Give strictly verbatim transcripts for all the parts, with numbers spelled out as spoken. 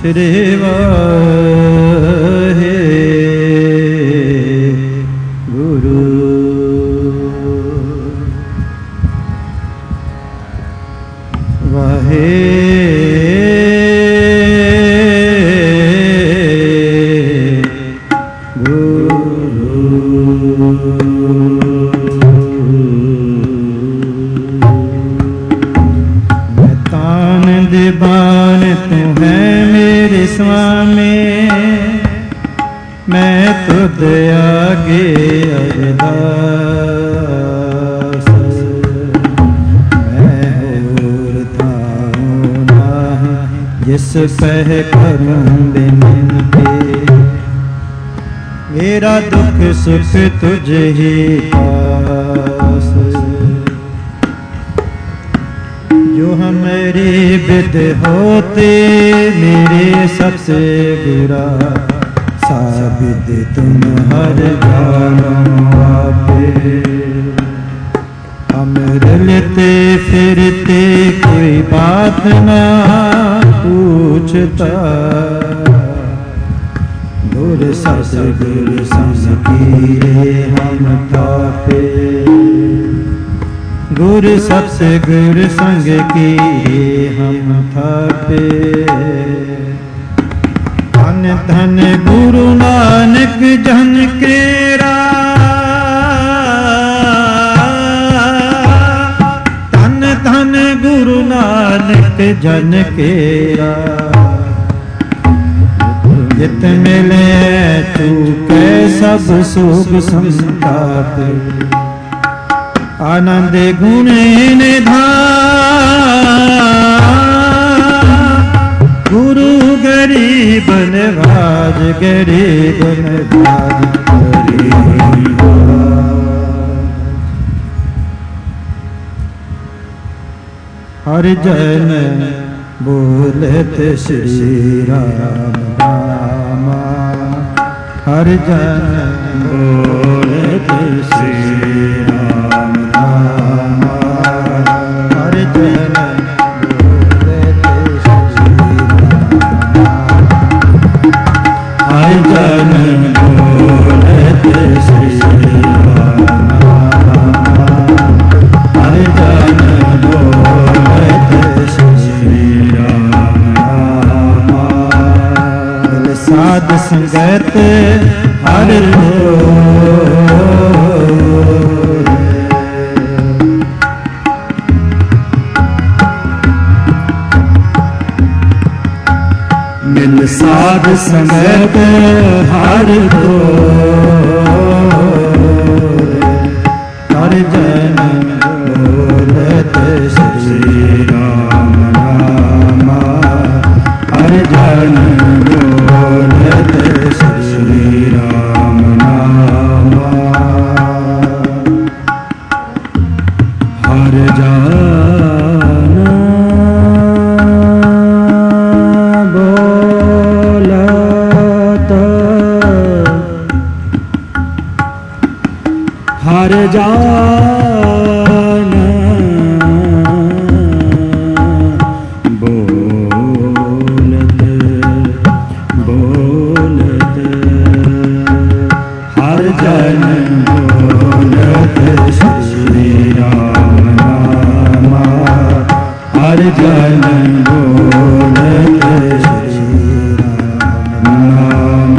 श्री वाहे गुरु। वाहे दीवान तू है मेरे स्वामी, मैं तुझ आगे अरदास। मैं और थाऊं नाही जिस पह करूं बिनती, मेरा दुख सुख तुझे ही पास। जो हमारी विद होते मेरे सबसे बुरा, साबिद तुम हर जानो आपे। हम रलते फिरते कोई बात ना पूछता, गुर सस गुर संगीरे हम तापे। गुर सबसे गुर संग की हम थापे। धन धन गुरु नानक जन केरा, धन धन गुरु नानक जन केरा। जित मिले चूके सब सुख संताप, आनंद गुण निधान। गुरु गरीब नवाज, गरीब नवाज गरीब। हर जन बोलत श्री राम राम, हर जन बोलत श्री राम राम। हर जन बोलत श्री राम, हर जन बोलत श्री राम, हर जन बोलत श्री राम। दिल साध संगत हर मिल साध संगत हर हर जन बोलत श्री राम राम, हर जन बोलत श्री राम नाम। हर जन हर जान बोलत बोलत, हर जन बोलत श्री राम नाम, हर जन बोलत श्री राम नाम।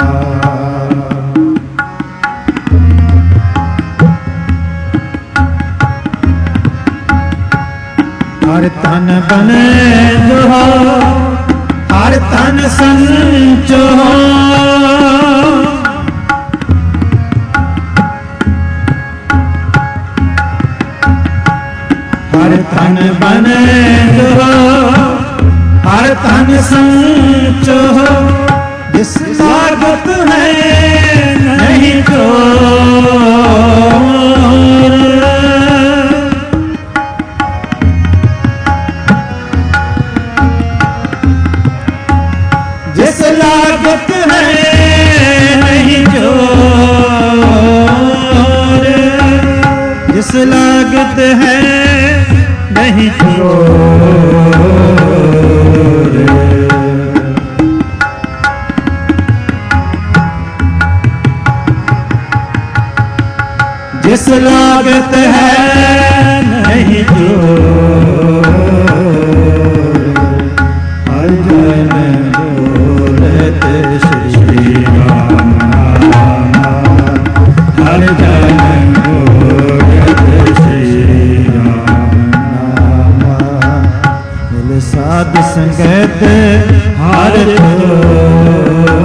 हर तन बने जो हो, हर तन संचो हो। हर तन बने जो हो, हर तन संचो हो। जिस लागत है नहीं जो, जिस लागत है नहीं जोर, जिस लागत है नहीं जोर। जिस लागत है नहीं जोर, हर जन बोलत श्री राम नाम, हर जन बोलत श्री राम नाम। मिल साध संगत हर जोर,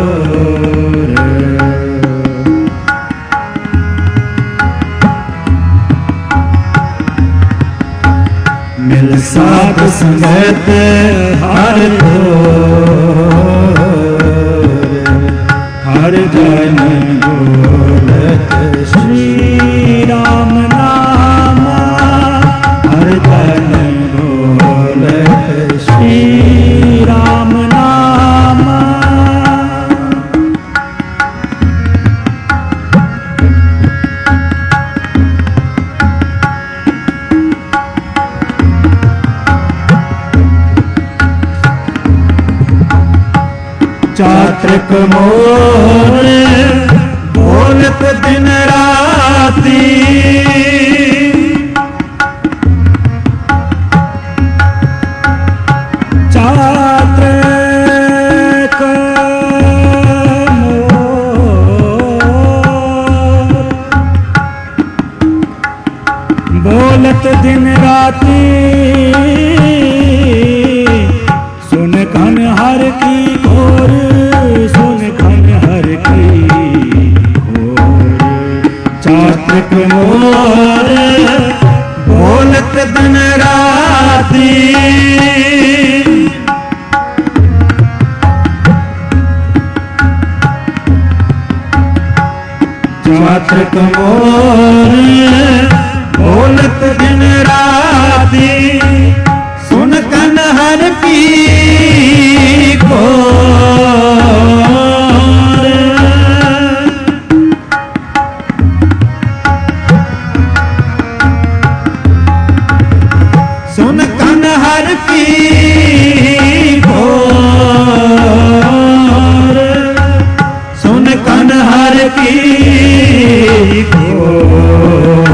मिल साध संगत हर जोर, हर जन बोलत श्री राम नाम, हर जन बोलत श्री राम नाम। चातक मोर बोलत दिन राती, चातक मोर बोलत दिन राती, सुन कन हर की घोर, सुन कन हर की घोर। चातक मोर बोलत दिन राती, चातक मोर बोलत दिन राती, सुन कन हर की घोर। सुन कन हर की घोर, सुन कन हर की घोर।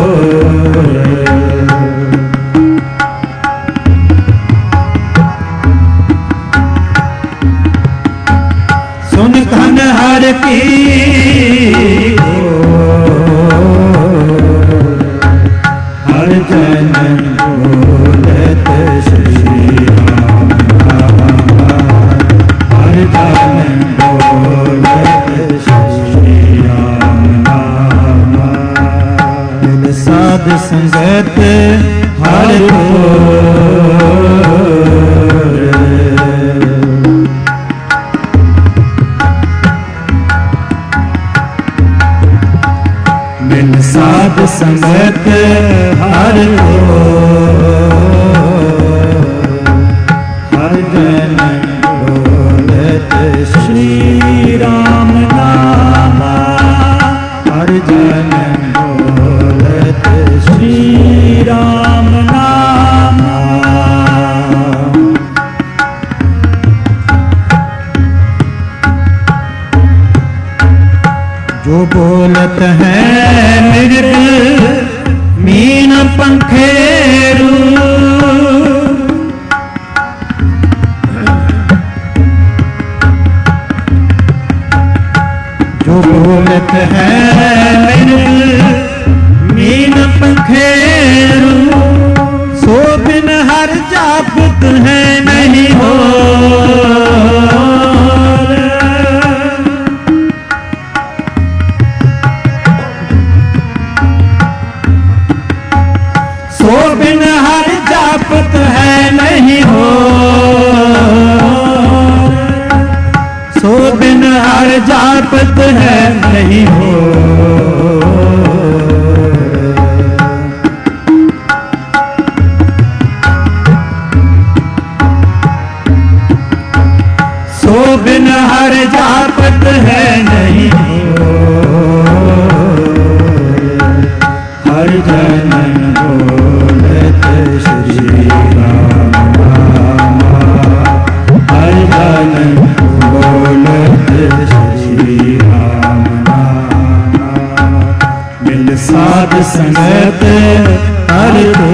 सुन कन हर की घोर, हर जन बोलत श्री राम नाम, हर जन बोलत श्री राम नाम। मिल साध संगत हर जोर, मिल साध संगत हर जोर, हर जन बोलत श्री राम नाम, हर जन बोलत श्री राम नाम। जो बोलत है मृग मीन पंखेरू, जो बोलत है मृग मीन पंखेरू, सो बिन हर जापत है नहीं हो। सो बिन हर जापत है नहीं हो, सो बिन हर जापत है नहीं हो। सो बिन हर जापत है नहीं हो, हर जन बोलत श्री राम नाम, हर जन बोलत श्री राम नाम। मिल संगत हर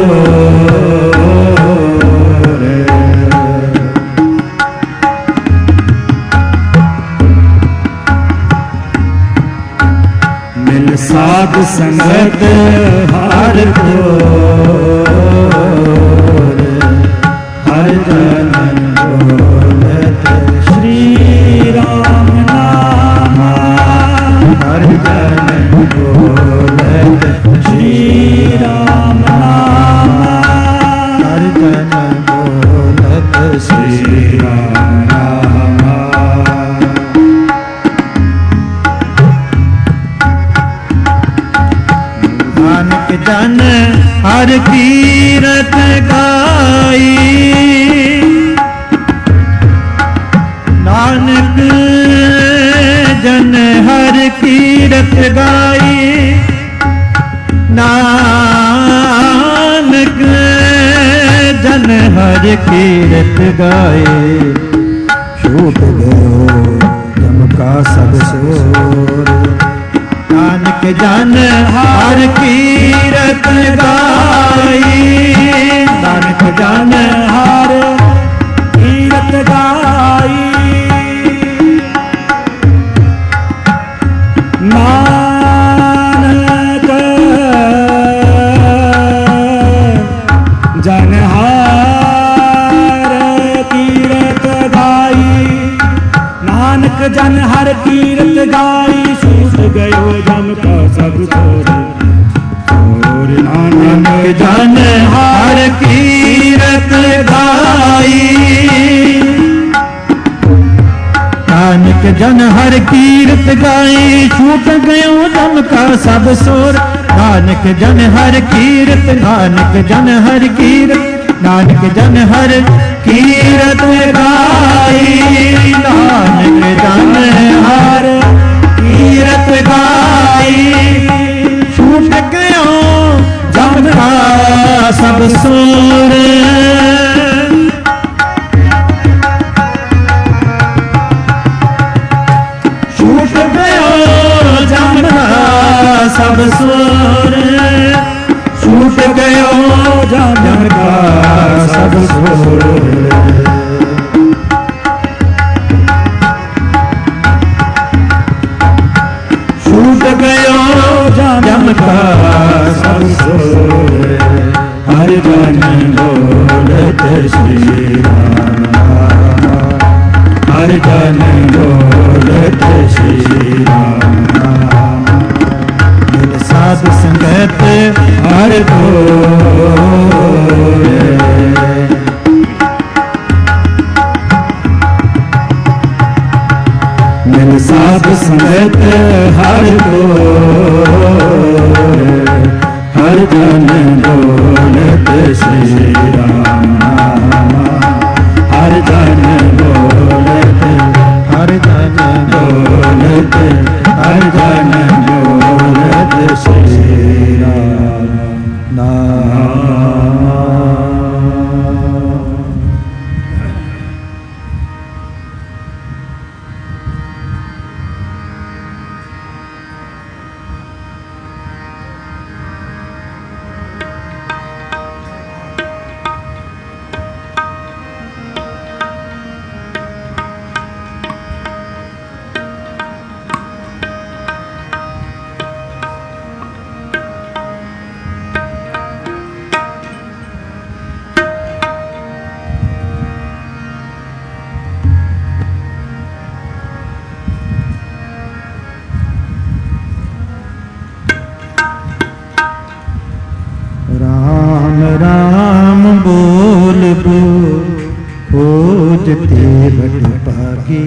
तोर। मिल साध संगत हर तोर, हर जन बोलत श्री राम नाम, हर जन बोलत श्री राम नाम, हर जन बोलत श्री राम नाम। नानक जन हर कीरत गाई, नानक जन हर कीरत गाई, नानक जन हर कीरत गाए। छूट गयो जम का सब सोर, नानक जन हर कीरत गाई, नानक जन हर कीरत गाई। नानक जन हर कीरत गाई, नानक जन हर कीरत गाई। छूट गयो जम का सब सोर, सोर नानक जन हर कीरत गाई, नानक जन हर कीरत गाई। छूट गयो जम का सब सोर, नानक जन हर कीरत, नानक जन हर कीरत, नानक जन हर कीरत गाई, नानक जन हर कीरत गाई। छूट गयो जम का सब सोर, छूट गयो जम का सब सोर, छूट गयो जम का सब सोर। छूट गयो जम का सब सोर, हर जन बोलत श्री राम, हर जन बोलत श्री राम। मिल साध संगत हर तोर, मिल साध संगत हर तोर, हर जन बोलत श्री राम, हर जन बोलत, हर जन बोलत, हर जन बोलत श्री राम नाम। राम राम बोल बोल खोजते बट पागी,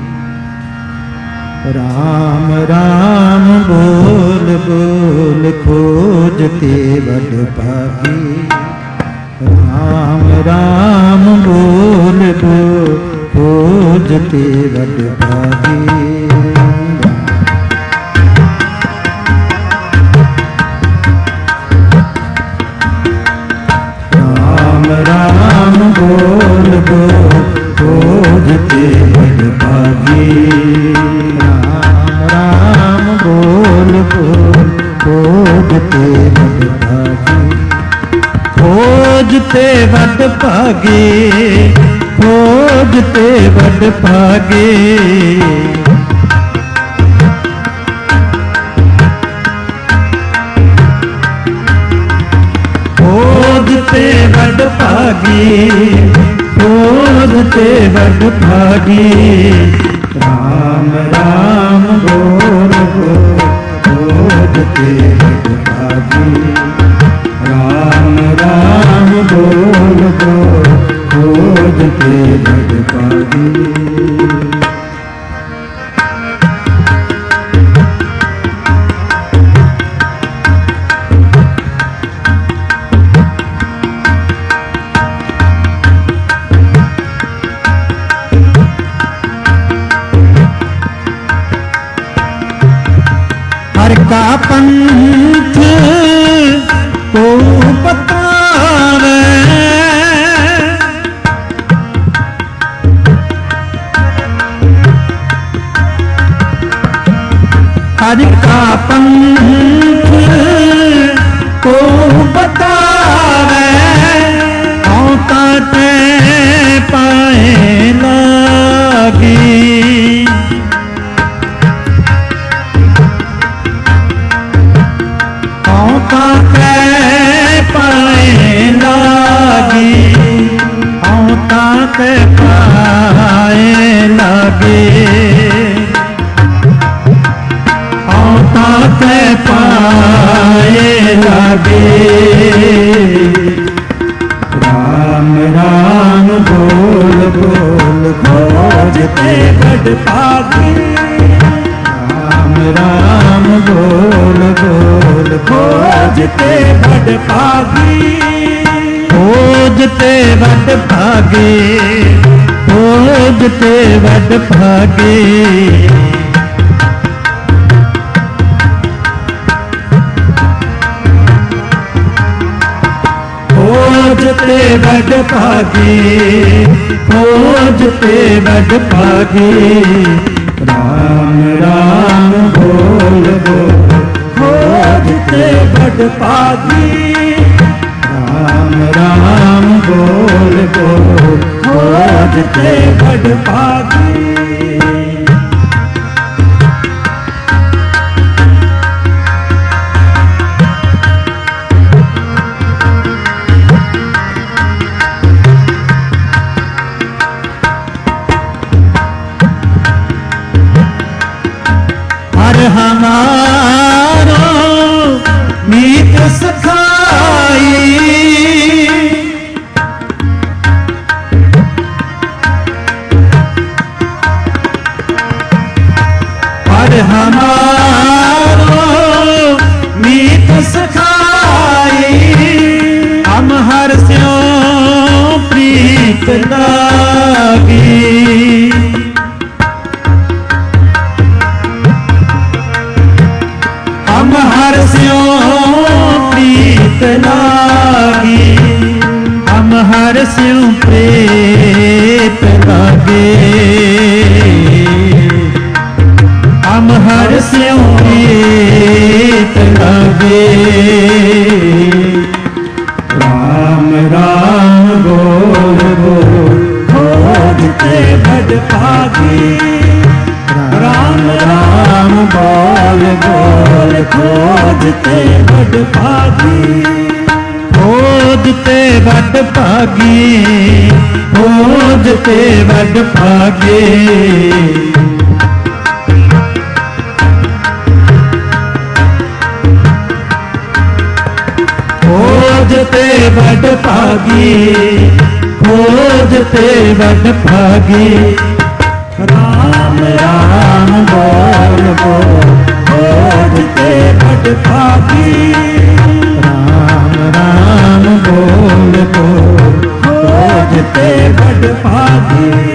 राम राम बोल बोल खोजते बट पागी, राम राम बोल बोल खोजते बट पागी। राम बोल बोल खोजते बड़ पागी, राम राम बोल बोल खोजते ते वड भागे, खोज ते वड भागे। खोज ते वड भागे, खोज ते वड भागे। राम राम बोल बोल खोज ते वड भागे। राम राम बोल बोल खोज ते वड भागे। हर का पंथ को बतावे, हर का पंथ को बतावे। औता ते पाए लागी, औता पाए लागी, औता के पाए लागे। औता के पाए लागे। राम राम बोल बोल खोज ते वड भागे। राम राम बोल बोल खोज ते वड भागे। खोज ते वड भागे, खोज ते वड भागे। खोज ते वड भागे, खोज ते वड भागे। राम राम बोल बोल खोज ते वड भागे। राम राम बोल बोल खोज ते वड भागे। हर हमारो मीत सखाई, हर हमारो मीत सखाई। हम हर स्यों प्रीत लागी, हम हर स्यों प्रीत लागी। हम हर स्यों प्रीत लागे। हम हर स्यों प्रीत लागे। राम राम बोल बोल खोज ते वड भागे। राम राम बोल बोल खोज ते वड भागे। खोज ते वड भागे, खोज ते वड भागे। खोज ते वड भागे, खोज ते वड भागे। राम राम बोल बोल खोज ते वड भागे। राम राम बोल बोल खोज ते वड भागे।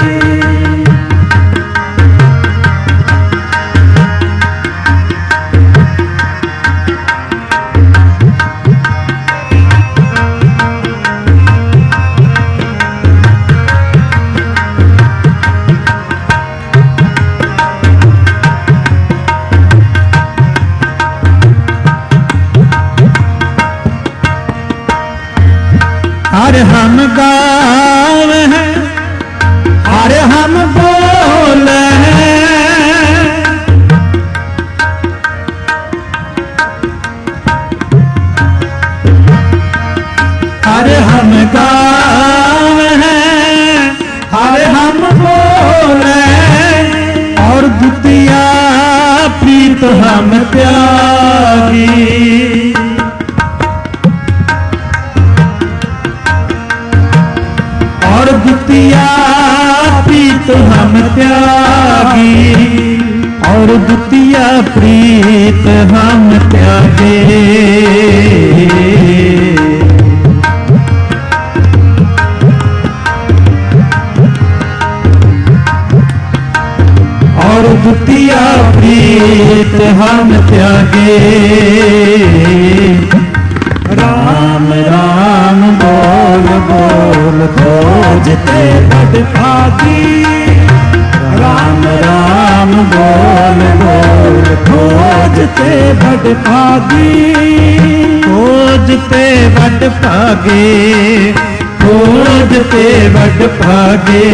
द्वितीया प्रीत हम त्यागी, और द्वितीया प्रीत हम त्यागी, और द्वितीया प्रीत हम त्यागे। और द्वितीया प्रीत हम त्यागे। राम राम बोल बोल खोजते बड़भागी, राम राम बोल बोल खोजते बड़भागी, खोजते बड़भागे, खोजते बड़भागे।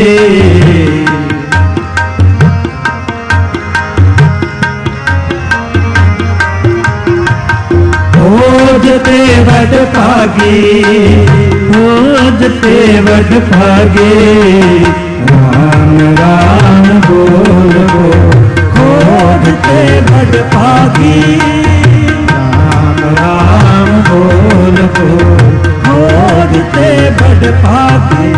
खोजते बड़भागे, खोजते बड़भागे। राम राम बोल बोल खोजते बड़भागे, राम राम बोल बोल खोजते बड़भागे।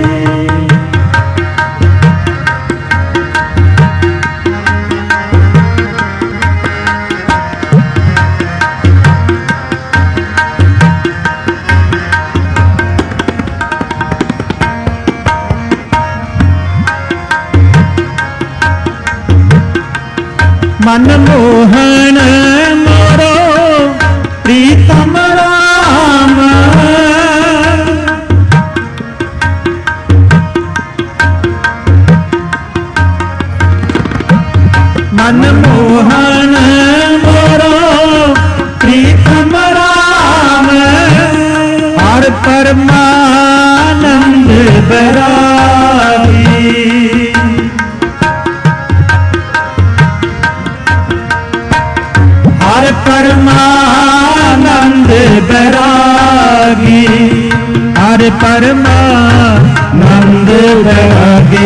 मनमोहन मोरो प्रीतम राम, मनमोहन मोरो प्रीतम राम, और परमानंद बैरागी, हर परमानंद बैरागी, हर परमानंद बैरागी,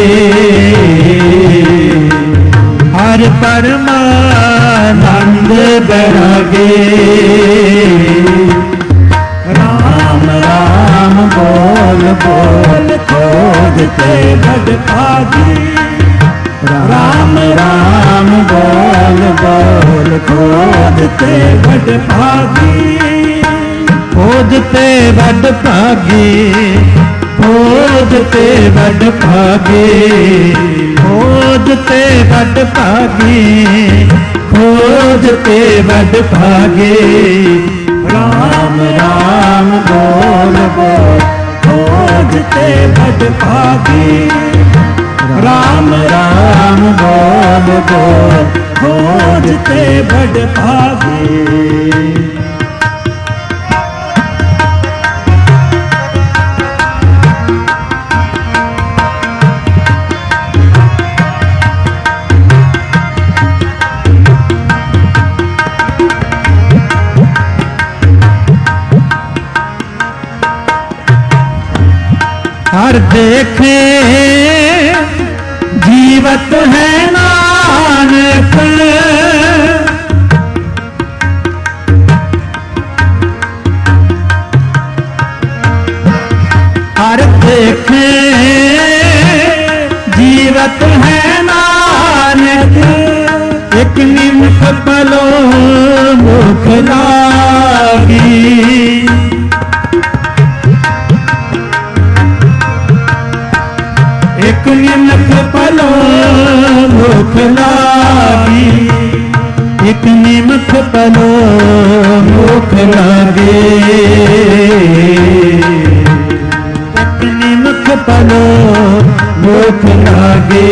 हर परमानंद बैरागी। राम राम बोल बोल खोजते बड़भागी, राम राम बोल बोल खोजते बड़भागी, खोजते बड़भागी, खोजते बड़भागी, खोजते बड़भागी, खोजते बड़भागी। राम राम बोल बोल खोजते बड़भागी, राम राम बोल बोल खोजते बड़भागी। हर देखे जीवत है नानक, हर देखे जीवत है नानक, एक निमिष पलो मुख लागी, एक निमिष पलो मुख लागी, एक निमिष पलो मुख लागे, एक निमिष पलो मुख लागे।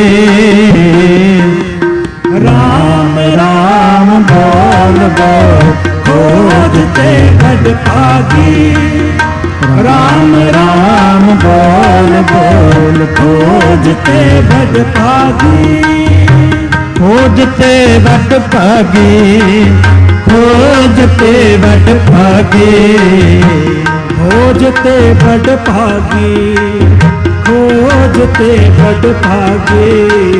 राम राम बोल बोल खोजते बड़भागी, राम राम बोल बोल खोजते बड़भागी, खोजते बड़भागी, खोजते बड़भागी, खोजते बड़भागी, खोज खोजते बड़ भागे,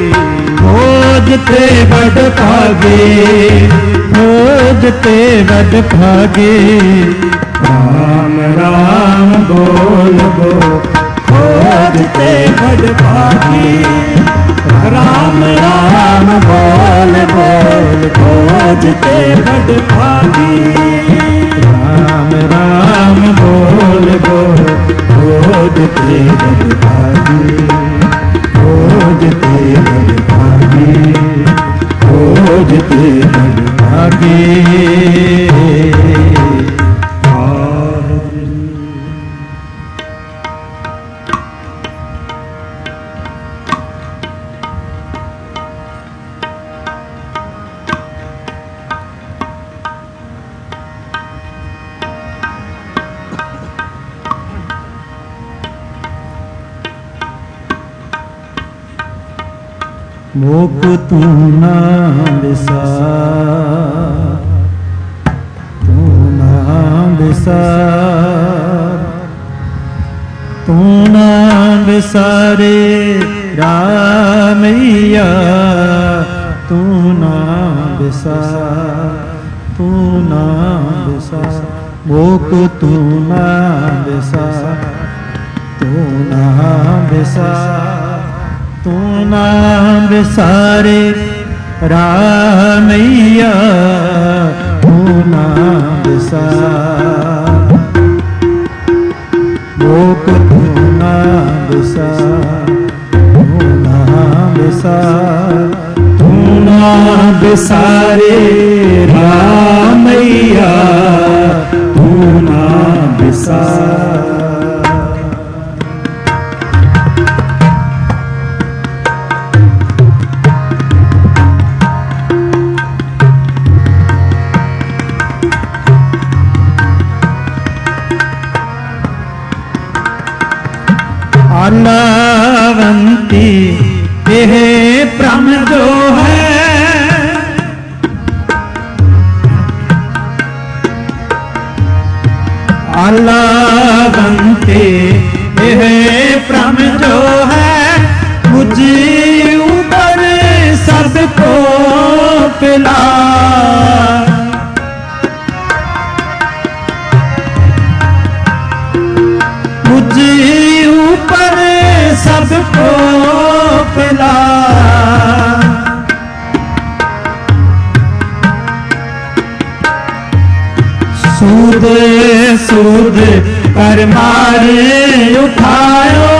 खोजते बड़ भागे, खोजते बड़ भागे। राम राम बोल बो खोजते बड़ भागे, राम राम बोल बोल खोजते बड़ भागे। राम राम बोल बोल खोजते बड़ भागे, खोजते बड़ भागे, खोजते बड़ भागे। मोक तू ना बिसार, तू ना बिसार, तू ना बिसारे रामैया, तू ना बिसार, तू ना बिसार। मोक तू ना बिसार, तू ना बिसार, तू ना बिसारे रामैया, तू ना बिसार। मोक तू ना बिसार, तू ना बिसार, तू ना बिसारे रामैया, तू ना बिसार। आलावंती यह भ्रम जो है, आलावंती यह भ्रम जो है, मुझे ऊपर सबको पिला। मुझे ऊपर सबको पिला, सूद सूद कर मारे उठायो,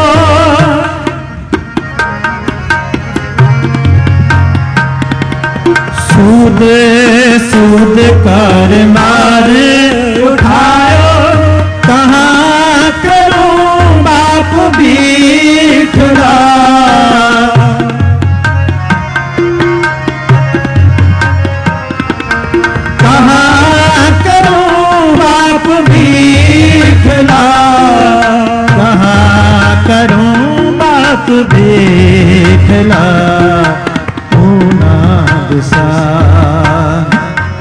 सूद सूद कर मारे उठायो। कहाँ करूं बाप बीठड़ा, कहाँ करूं बाप बीठड़ा, कहाँ करूं बाप बीठड़ा। तू ना बिसार,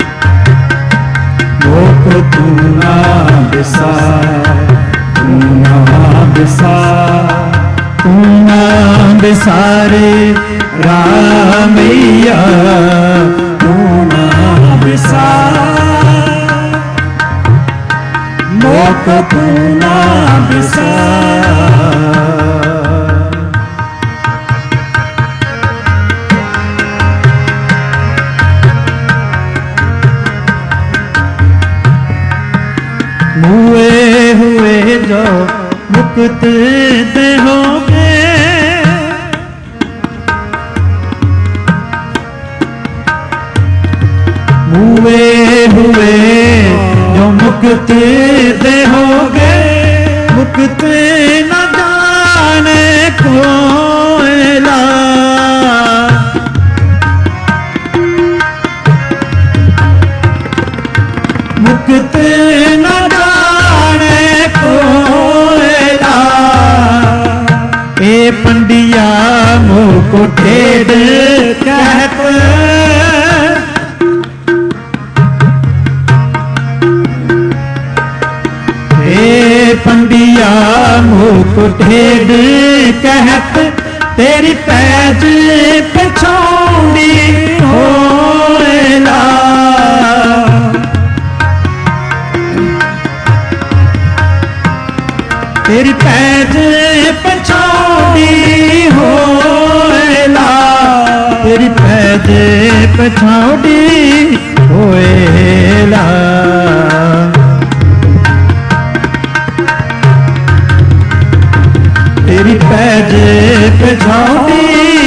मोक तू ना बिसार, तू ना बिसार, तू ना बिसारे रामैया, तू ना बिसार। मोक तू ना बिसार। हुए हुए जो मुक्त देहोगे, हुए हुए जो मुक्त देहोगे, मुक्त न जाने कोयला। मुक्त न जाने कोयला, ए पंडिया मोको ठेड कहत, ए पंडिया मोको ठेड कहत। तेरी पैज पछौड़ी होएला तेरी पैज पछौड़ी होएला तेरी पैज पछौड़ी होएला तेरी पैज पछौड़ी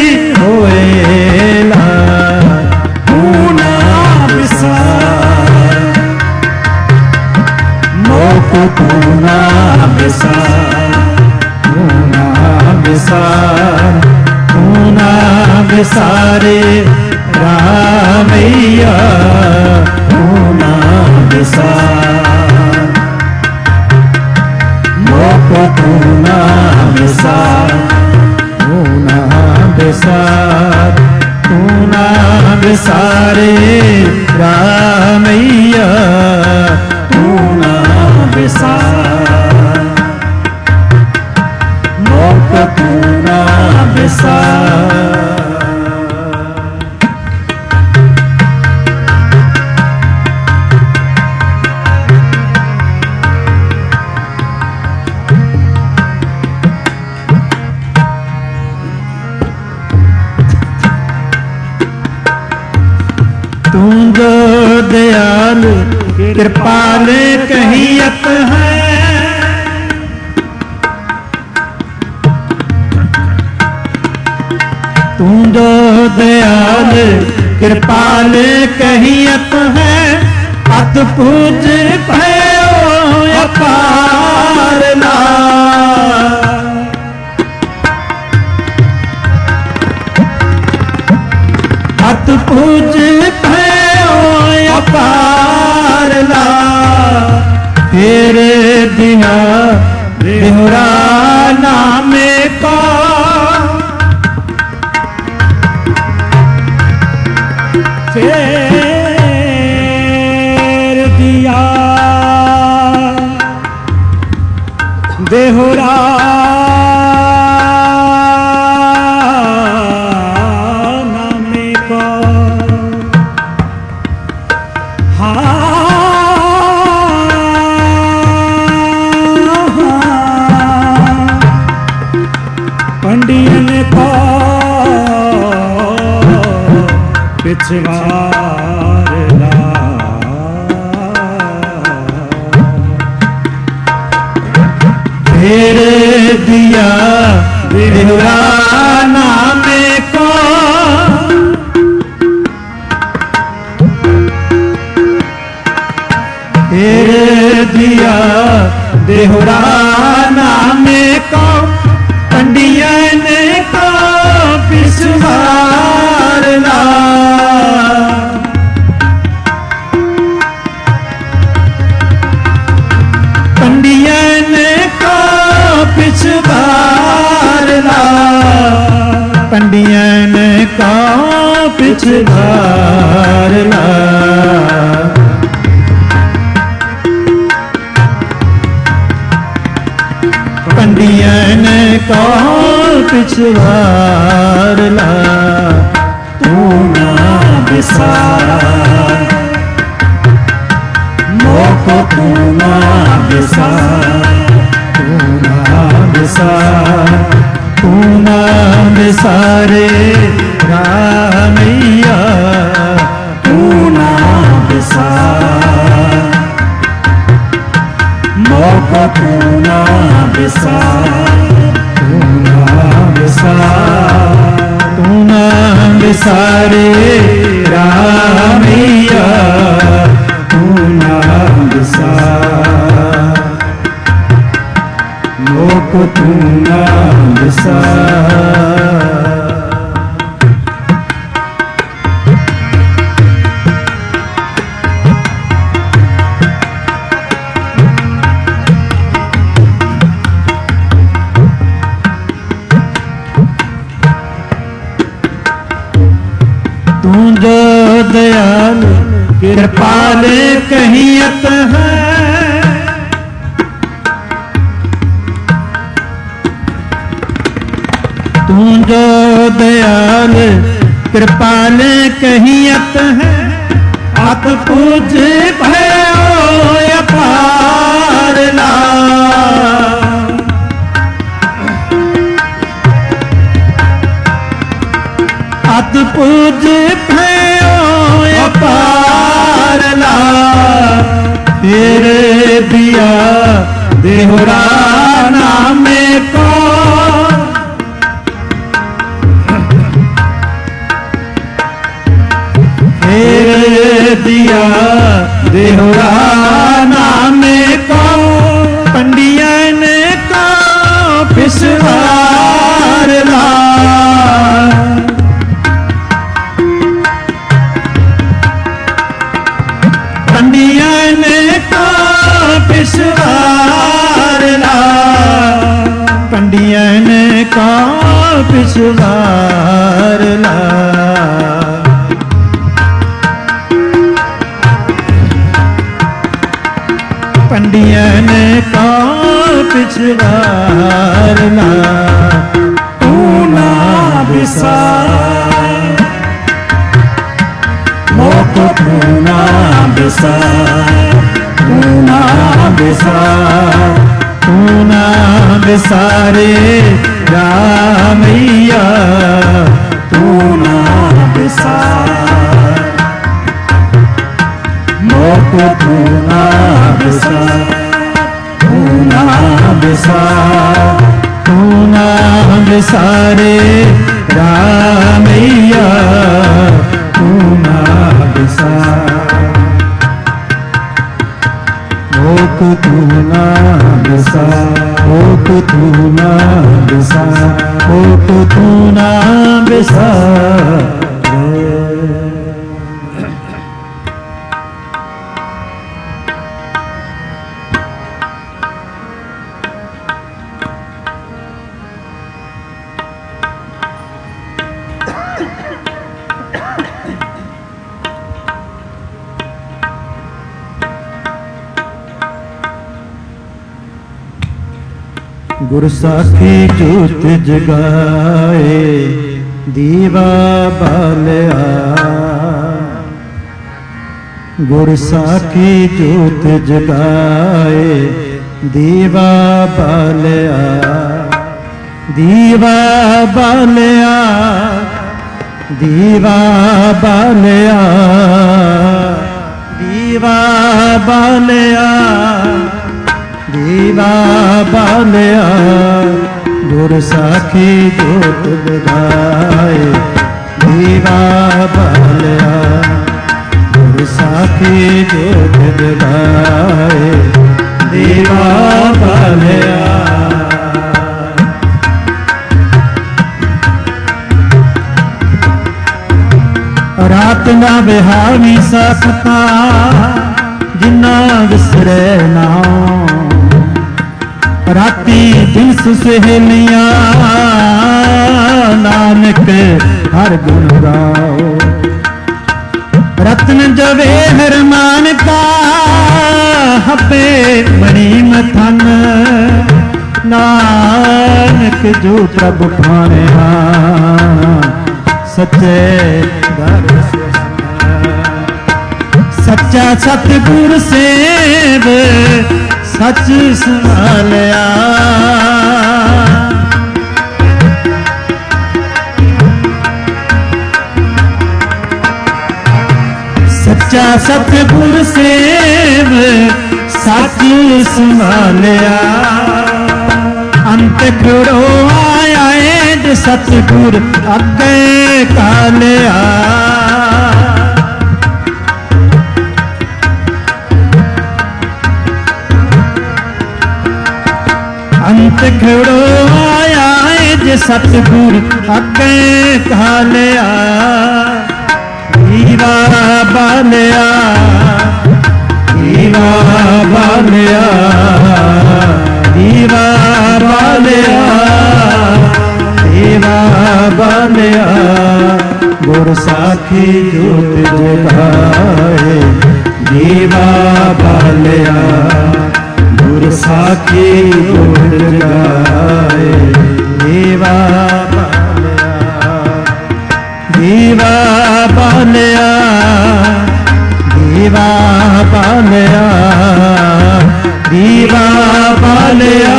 होएला पूना विसार मोको पूना विसार पूना विसार पूना विसारे रामैया पूना विसार मोको पूना विसार पूना विसार पूना विसारे रामैया पूना विसार मोको पूना विसार तू जो दयाल कृपाल कहियत है तू जो दयाल कृपाल कहियत है अत पूज भयो अपार ला अत पूज अपार ला फिर दिया देहरा नामे का फिर दिया देहरा नामे का पंडियन को पिछवारला फिर दिया देहरा नामे को फिर दिया देहरा नामे को पंडियन को पिछवारला पंडियन को पिछवारला पंडियन को पिछवारला पंडियन को पिछवारला तू ना विसार मोको तू ना विसार तू ना विसार तू ना विसारे रामैया तू ना विसार मोको तू ना विसार तू ना विसार तू ना विसारे रामैया तू ना विसार मोको तू ना विसार तू जो दयाल कृपाल कहियत है तू जो दयाल कृपाल कहियत है, अत पूज भयो अपार लाभ। अत पूज भयो अपार लाभ। तेरे दिया देहुरा नामे को, तेरे दिया देहुरा नामे को, पंडियन का पिछवार ला। पंडियन का पिछवार ला, पंडियन का पिछवार ला। पंडियन का पिछवार ला। तू ना बिसार मोक, तू ना बिसार, तू ना बिसार, तू ना बिसारे रामैया, तू ना बिसार मोक, तू ना बिसार, तू ना बिसार, तू ना बिसारे रामैया, तू ना बिसार मोक, तू ना बिसार, मोक तू ना बिसार, मोक तू ना बिसार। गुर साखी जोत जगाए दीवा बालिया, गुर साखी जोत जगाए दीवा बालिया, दीवा बालिया, दीवा बालिया, दीवा बालिया, दीवा बालिया। गुर साखी जोत जगाए दीवा बालिया, गुर साखी जोत जगाए दीवा बालिया। रात ना बिहानी सकता जिन्ना विसरे ना, राती जिनस सहेलियां नानक हर गुण गाओ। रत्न जवेहर मान का हबे मणि मथन, नानक जो प्रभु भाणिया सच्चे दर। सच्चा सतगुर सेव सच संभालिया, सच्चा सतगुर सेव सच संभालिया। अंत खड़ो आया है सतगुर अगे कालिया, अंत खड़ो आया है जे सतगुर अगे कालिया। दीवा बालिया, दीवा बालिया, दीवा बालिया, दीवा बालिया। गुर साखी जोत जगाए दीवा बालिया, गुर साखी जोत जगाए दीवा बालिया। दीवा बालिया दीवा बालिया दीवा बालिया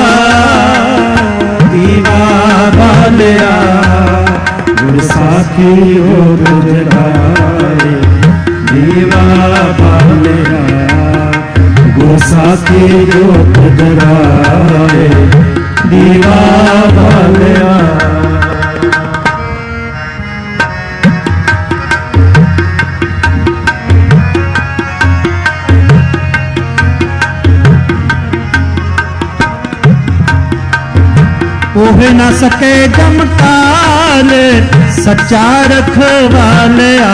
दीवा बालिया गुर साखी हो गुजराए दीवा बालिया गुर साखी हो गुजराए दीवा बालिया। ओह न सके जमकाल सच्चा रखवालिया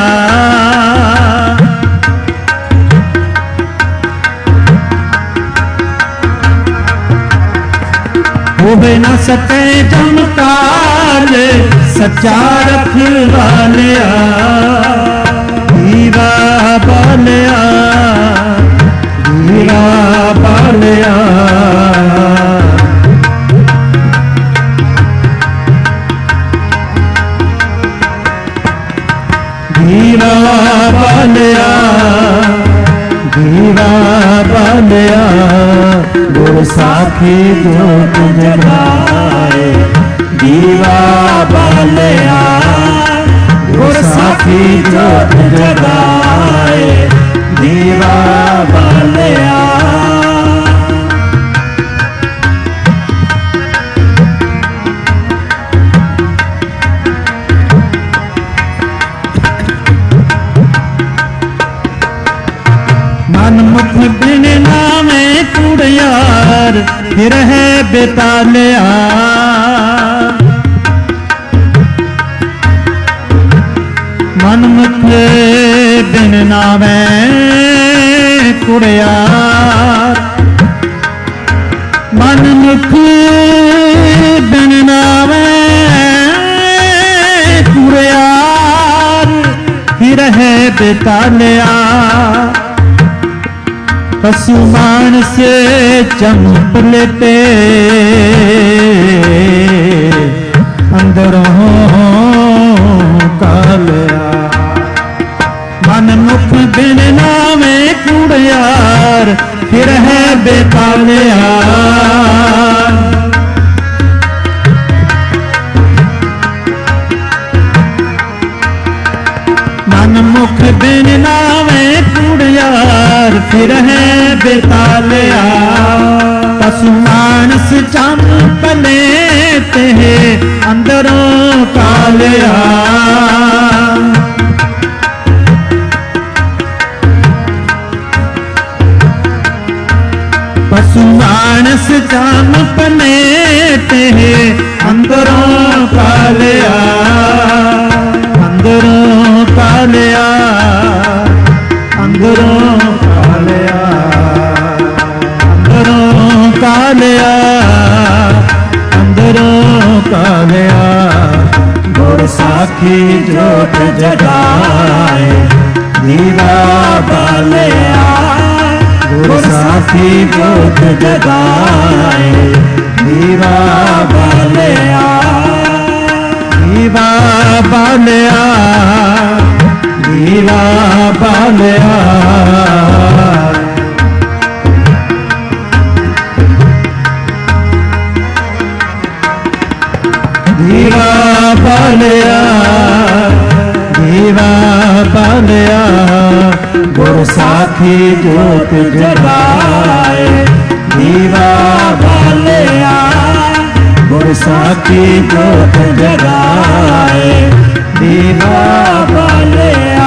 ओह न सके जमकाल सच्चा रखवालिया दीवा बालिया दीवा बालिया दीवा बालिया दीवा बालिया गुर साखी जोत जगाए दीवा बालिया गुर साखी जोत जगाए दीवा बालिया। मनमुख बिन नामे कुड़ियार फिर है बेतालिया मनमुख बिन नामे कुड़ियार मनमुख बिन नामे कुड़ियार फिर है बेतालिया पशुमान से चंप लेते अंदरों कालिया मनमुख बिन नामे कुड़ियार फिर है बेतालिया मनमुख बिन नामे कुड़ियार फिर है बेतालिया पशु मानस चंप लेते हैं अंदरों कालिया पशु मानस चंप लेते हैं अंदरों कालिया अंदरों कालिया अंदरों कालिया अंदरों कालिया अंदरों कालिया गुर साखी जोत जगाए दीवा बालिया गुर साखी जोत जगाए दीवा बालिया दीवा बालिया दीवा बालिया दीवा बालिया दीवा बालिया गुर साखी जोत जगाए दीवा बालिया गुर साखी जोत जगाए दीवा बालिया।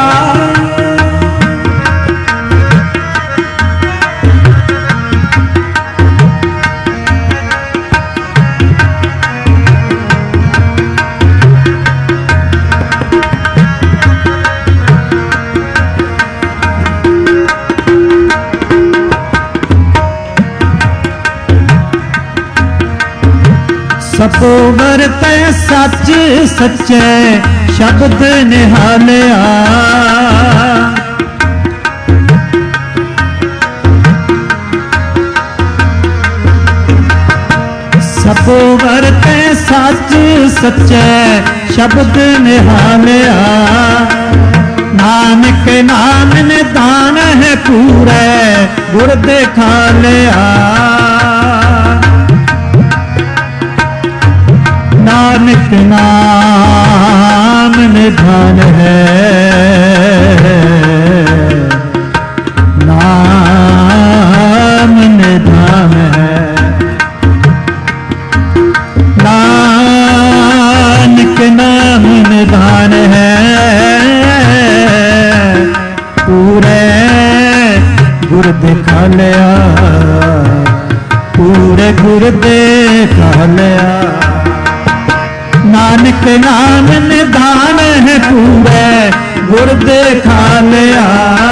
सपोवर ते सच सच्चे शब्द निहालिया सपोवर ते सच सच्चे शब्द निहालिया गुर देखा लिया। नानक नाम निधान है, नाम निधान है। नानक नाम निधान है, पूरे गुर दिखा लिया, पूरे गुर देखा लिया। नानक नाम निधान है, पूरे गुर देखा लिया।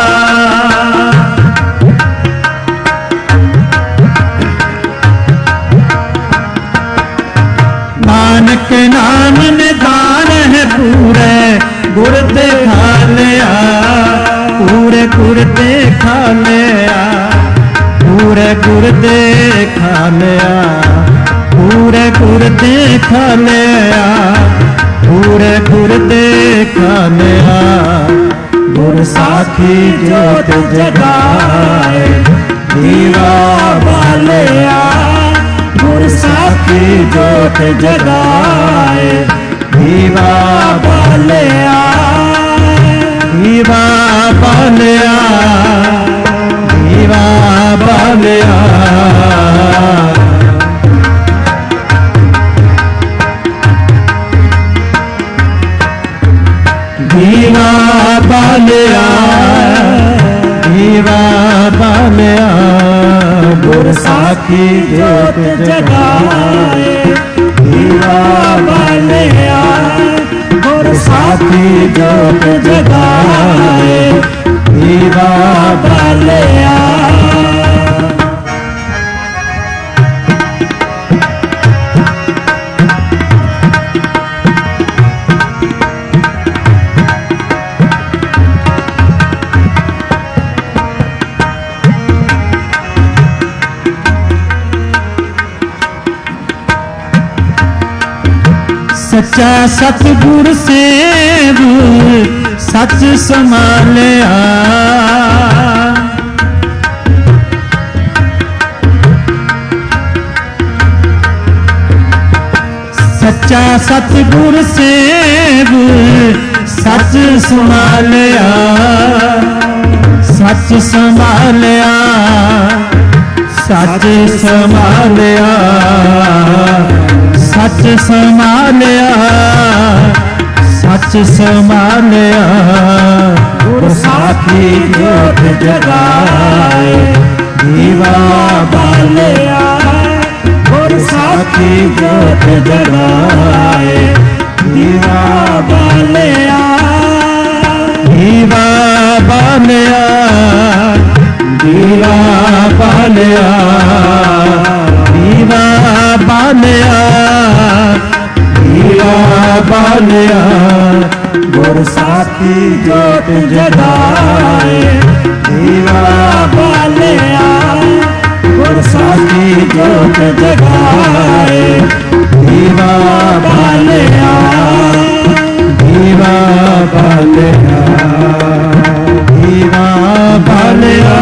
नानक नाम निधान है, पूरे गुर देखा लिया, पूरे गुर देखा लिया, पूरे गुर देखा लिया, पूरे गुर देखा लिया, पूरे गुर देखा लिया। गुर साखी जोत जगाए दीवा बालिया, गुर साखी जोत जगाए दीवा बालिया, दीवा बालिया, दीवा बालिया। दीवा बालिया, दीवा बालिया, गुर साखी जोत जगाए दीवा बालिया, गुर साखी जोत जगाए दीवा बालिया। सच्चा सतगुर सेव सच संभालिया, सच्चा सतगुर सेव सच संभालिया, सच संभालिया, सच संभालिया, सच संभालिया, सच संभालिया। गुर साखी जोत जगाए दीवा बालिया, गुर साखी जोत जगाए दीवा बालिया, दीवा बालिया, दीवा बालिया, दीवा बालिया, दीवा बालिया। गुर साखी जोत जगाए दीवा बालिया, गुर साखी जोत जगाए दीवा बालिया, दीवा बालिया, दीवा बालिया।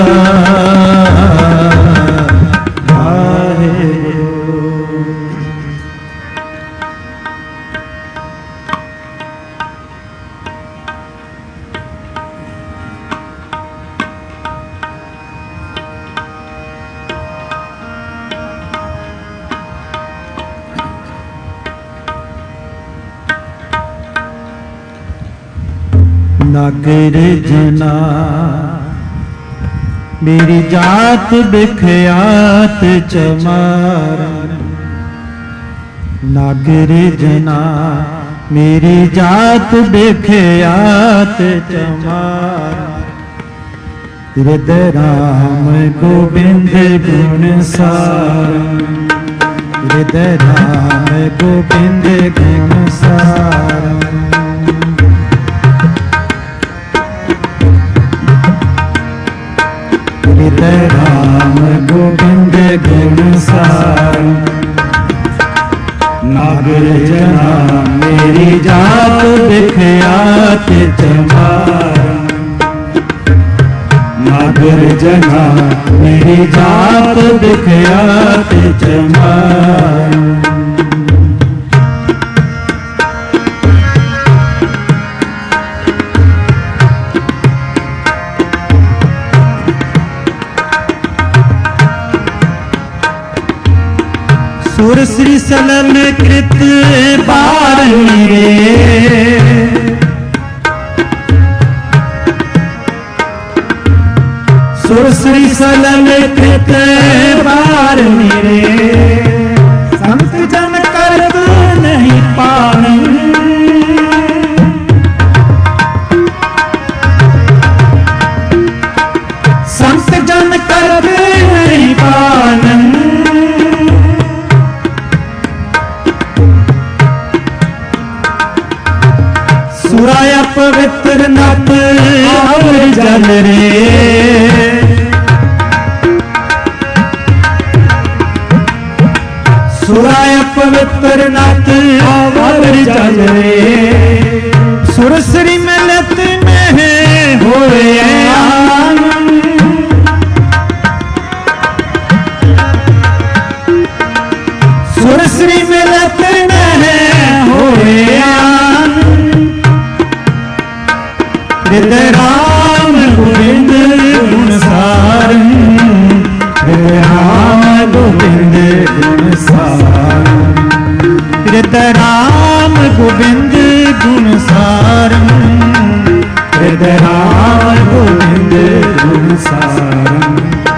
नागर जना मेरी जात बिख्यात चमारा, नागर जना मेरी जात बिख्यात चमारा। हृदय राम गोविंद गुण सारा, हृदय राम गोविंद गुण सारा। हृदय राम गोविंद गुण सार। नागर जना मेरी जात बिख्यात चमारा, नागर नागर जना मेरी जात दिखयात जमार। सुर श्री सलन कृत बारही रे, सुर श्री सलन कृत बारही रे, संत जन करत नहीं पावन, संत जन करत नहीं पावन, सुराया पवित्र नप और जल रे, सुराया पवित्र नप और जल रे, सुरश्री मिलत में होए आनंद, सुरश्री मिलत में होए आनंद। हृदय राम गोविंद गुण सारं, हृदय राम गोविंद गुण सारं, हृदय राम गोविंद गुण सारं, हृदय राम गोविंद गुण सारं।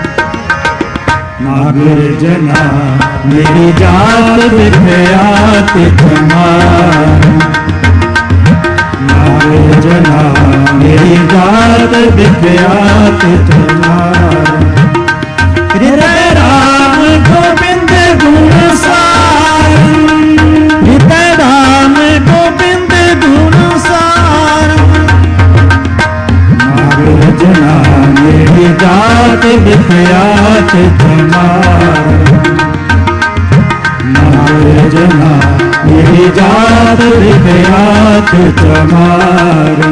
नागर जना मेरी जात दिखयात जमार, नागर जना मेरी जात दिखयात जमार। हृदय राम गोविंद गुण सारं, हृदय राम गोविंद गुण सारं। नागर जना मेरी जात दिखयात जमार, नागर जना मेरी जात दिखयात जमार।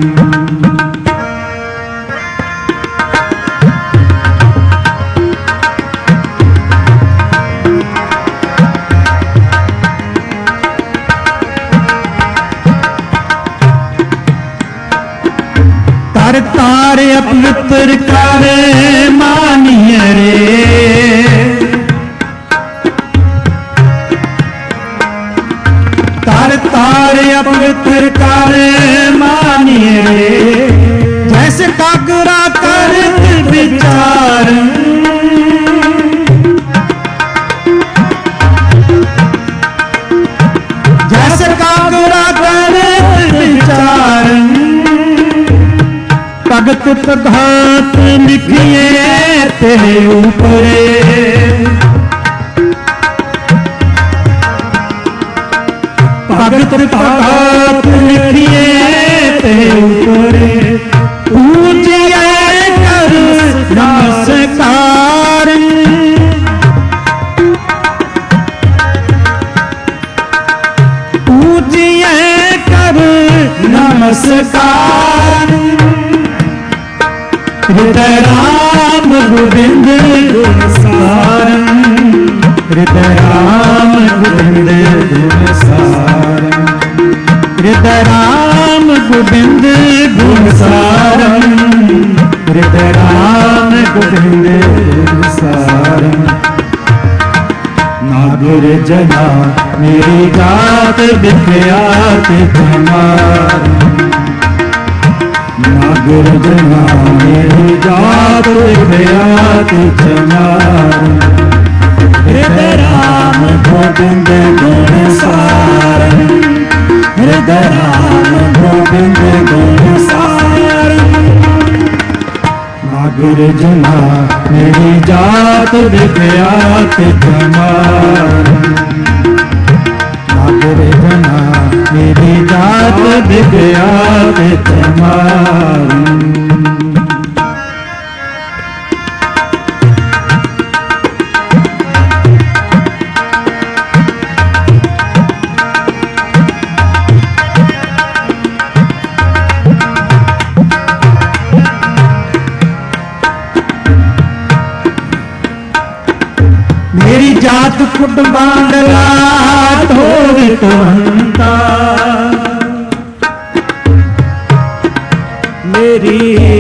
तर तार अपवित्र करे मानिए रे, तर तार अपवित्र करे मानिए रे, जैसे कागरा करत विचार, जैसे कागरा करत विचार। भगत प्रभात लिखिए तेरे ऊपरे, भगत प्रभात लिखिए तेरे ऊपरे, पूजिए कर नमस्कार, पूजिए कर नमस्कार। हृदय राम गोविंद गुण सारं, हृदय राम गोविंद गुण सारं, हृदय राम गोविंद गुण सारं, हृदय राम गोविंद गुण सारं। नागर जना मेरी जात दिखयात जमार, नागर जना मेरी जात दिखयात जमार। हृदय राम गोविंद गुण सारं, हृदय राम गोविंद गुण सारं। नागर जना मेरी जात दिखयात जमार, नागर जना मेरी जात दिखयात जमार। जात कुट बांडला ढोर टोहंता मेरी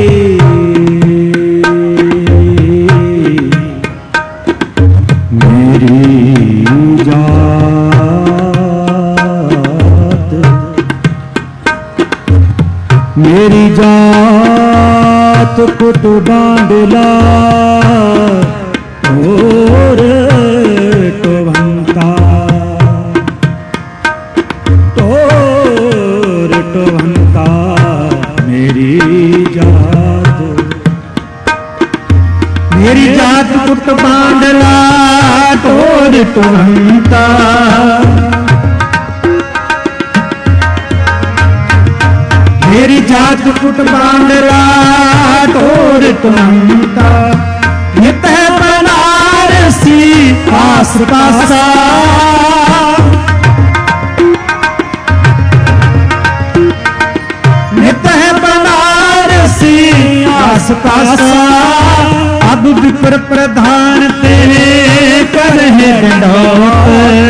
मेरी जात मेरी जात कुट बांडला ढोर टोहंता ढोर टोहंता मेरी जात मेरी जात कुट बांडला ढोर टोहंता मेरी जात कुट बांडला ढोर टोहंता नित है बनारसी आस पासा नित है बनारसी आस पासा अब विप्र प्रधान तेरे कर है दंडौत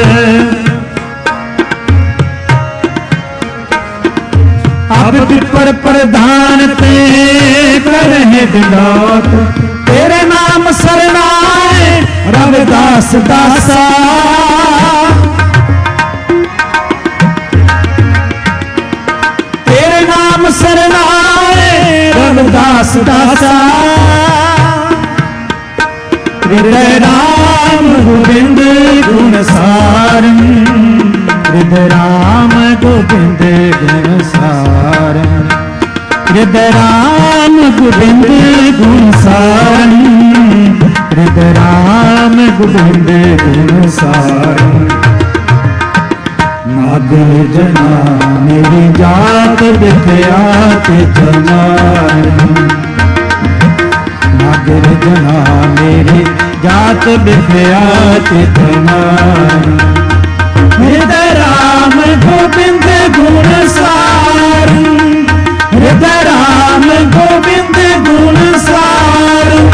अब विप्र प्रधान तेरे कर है दंडौत तेरे नाम शरणाए रविदास दासा तेरे नाम शरणाए रविदास दासा हृदय राम गोविंद गुण सारन हृदय राम गोविंद गुण सारन हृदय राम गोविंद गुण सारन हृदय राम गोविंद गुण सारन नागर जना मेरी जात विद्यात जनारन नागर जना मेरी जात विद्यात जनारन हृदय राम गोविंद गुण सारन हृदय राम गोविंद गुण सारन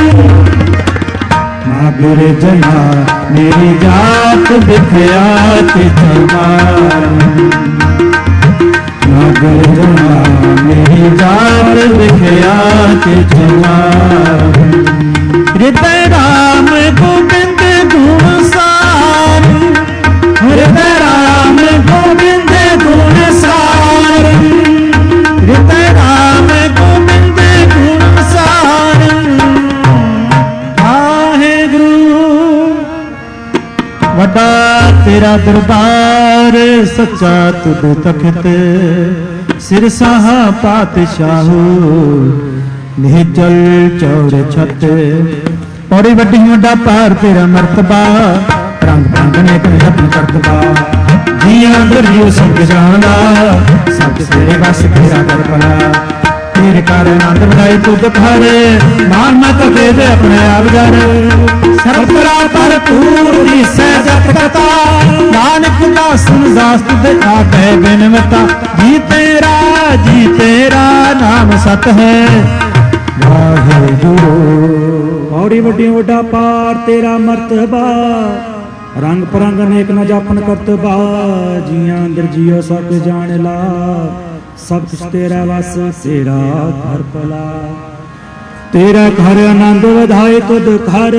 नागर जना मेरी जात विख्यात जनारन नागर जना मेरी जात विख्यात जनारन हृदय राम गोविंद गुण सारन हृदय राम गोविंद गुण सारन हृदय राम गोविंद गुण सारन वाहेगुरु वड्डा तेरा दरबार सच्चा तुद तखत सिरसाहा पातशाहू निहचल चौड़ छत पौड़ी वड्डी वड्डा पार तेरा मर्तबा रंग भंग ने अपन करतबा जिया दरियो संग जाना सब तेरे बस तेरा कर भला तेरे कारण आनंद बनाई तुद घर मान मत दे दे अपने आप घर सर्वरा पर पूरी सहजत कथा नानक दासन दास तुद आगे बिनवता जी तेरा जी तेरा नाम सत है वाहेगुरु औड़ी वड्डी वड्डा पार तेरा मर्तबा रंग परंग अनेक न जापन करतबा जिया अंदर जियो सब जान ला सब कुछ तेरा वस तेरा घर भला तेरा घर आनंद वधाए तुद घर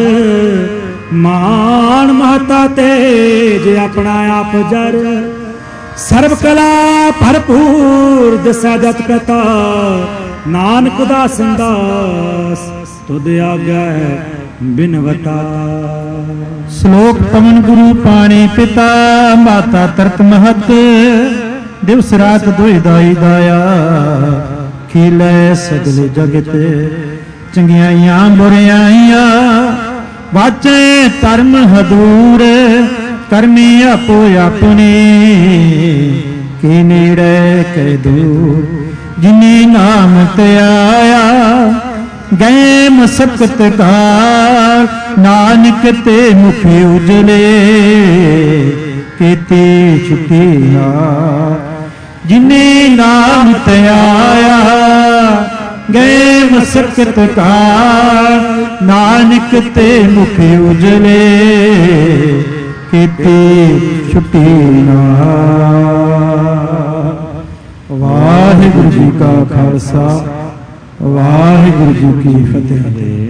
मान महता तेज अपना आप जर सर्व कला भरपूर दसा जत कथा नानक दास दास तुद आज्ञा बिनवता श्लोक पवन गुरु पाणी पिता माता तरत महत दिवस रात दुई दाई दाया खिले सगले जगत चंगियाइयां बुरियाइयां वाचे धर्म हदूर करमी आपो अपने के नेड़े के दूर जिन्नी नाम ते आया गए मसकत कार नानक ते मुखी उजले केते छुटिया जिन्नी नाम ते आया गए मसकत कार ਨਾਨਕ ਤੇ ਮੁਖ ਉਜਲੇ ਕੀਤੀ ਛੁੱਟੀ ਨਾਰ। ਵਾਹਿਗੁਰੂ ਜੀ ਕਾ ਖਾਲਸਾ ਵਾਹਿਗੁਰੂ ਜੀ ਕੀ ਫਤਿਹ।